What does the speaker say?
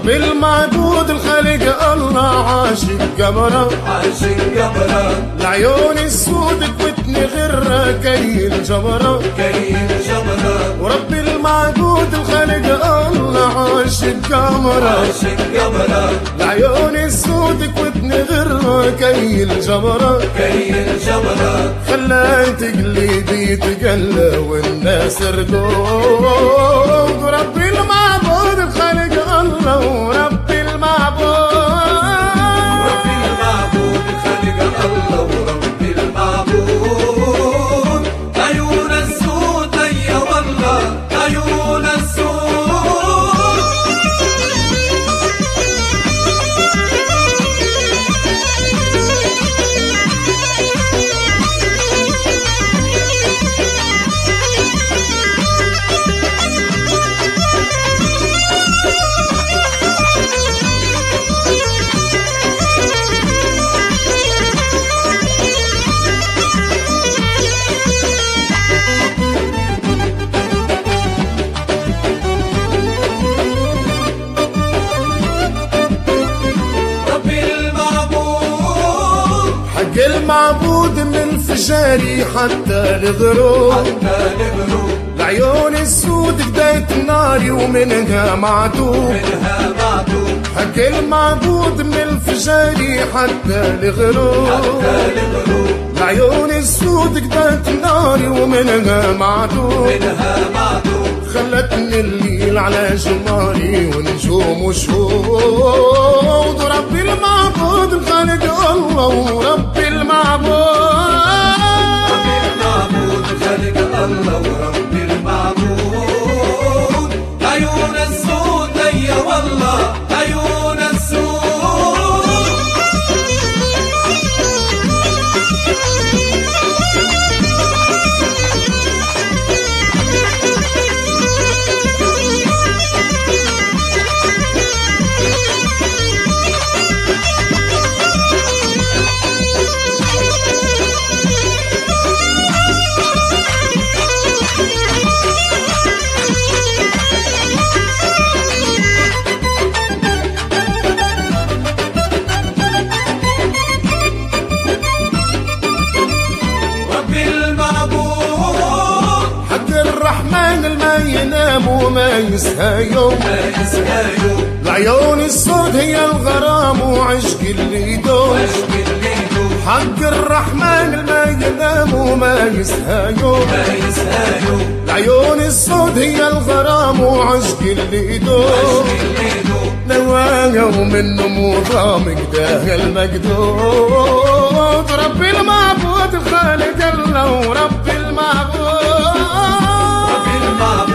رب المعبود الخالق الله عاشق قمره عاشق قمره العيون السود كوتني غره كي الجبره كي الجبره ورب المعبود الخالق الله عاشق قمره عاشق قمره العيون السود كوتني غره كي الجبره كي الجبره خليت قلبي يتقلى والناس ردود ورب المعبود الخالق الله ورب المعبود خالق الله ورب المعبود عيون السود يا والله عيون السود المعبود من فجاري حتى الغروب العيون السود بداية ناري ومنها معدوب حق المعبود من الفجاري حتى الغروب العيون السود بداية ناري ومنها معدوب خلتني الليل على جماري ونجوم وشهود ورب المعبود الخالق الله ورب المعبود خالق الله ورب المعبود عيون السود يا والله عيون السود ينام وما يسهى يوم العيون السود هي الغرام وعشق اللي يدوم حق الرحمن الما ينام وما يسهى يوم العيون السود هي الغرام وعشق اللي يدوم نواها ومنه مضامك ده المقدود رب المعبود الخالق الله ورب المعبود